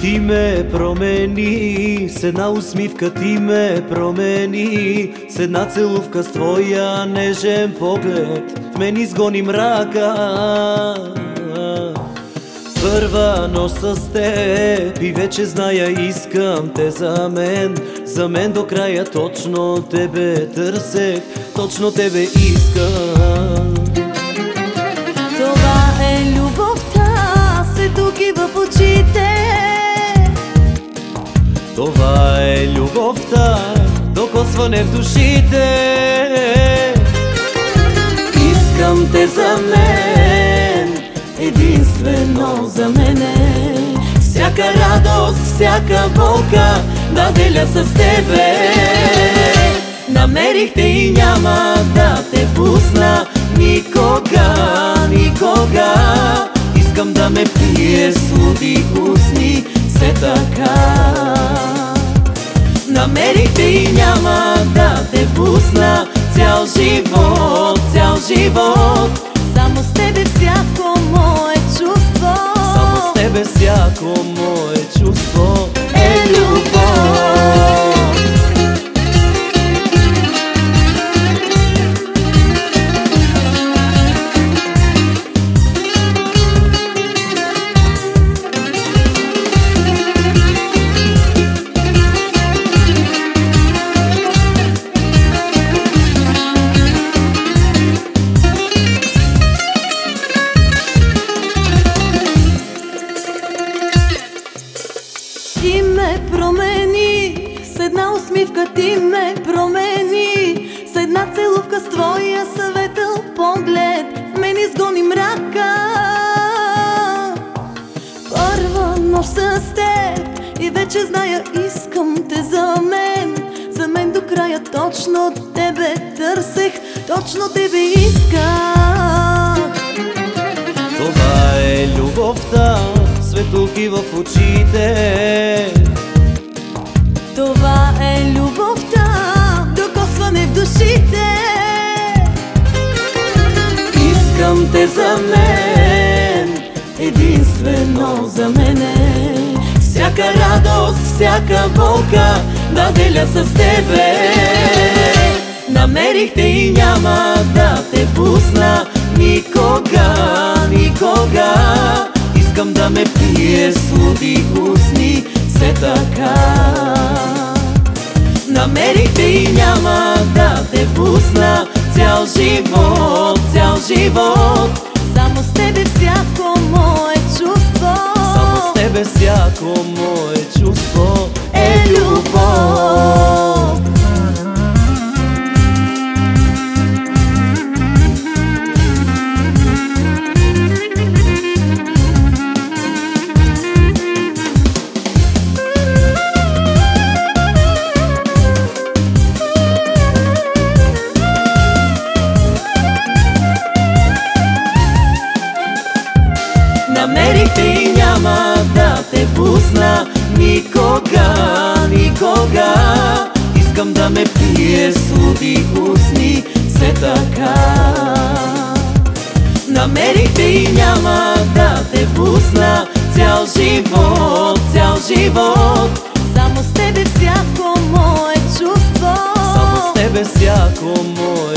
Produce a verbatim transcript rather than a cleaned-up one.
ти ме промени, с една усмивка ти ме промени, с една целувка с твоя нежен поглед в мен изгони мрака. Първа нощ с теб и вече зная, искам те за мен. За мен до края точно тебе търсех, точно тебе искам. Това е любовта, светлки в очите. Това е любовта, докосване в душите. Искам те за мен, единствено за мене. Всяка радост, всяка болка да деля с тебе. Намерих те и няма да те пусна никога, никога. Искам да ме пиеш с луди устни, все така. Намерих те и няма да те пусна цял живот, цял живот. Само с тебе всяко мое чувство, само с тебе всяко мое чувство е любов. Ти ме промени, с една усмивка ти ме промени, с една целувка с твоя светъл поглед в мен изгони мрака. Първа нощ с теб и вече зная, искам те за мен. За мен до края точно тебе търсех, точно тебе исках. Това е любовта, светлки в очите. Това е любовта, докосване в душите. Искам те за мен, единствено за мене. Всяка радост, всяка болка да деля с тебе. Намерих те и няма да те пусна никога, никога. Искам да ме пиеш с луди устни, все така. Намерих те и няма да те пусна цял живот, цял живот. Само с тебе всяко мое чувство, само с тебе всяко мое чувство е любов. Намерих те и няма да те пусна никога, никога. Искам да ме пиеш с луди устни, все така. Намерих те и няма да те пусна цял живот, цял живот. Само с тебе всяко мое чувство, само с тебе всяко мое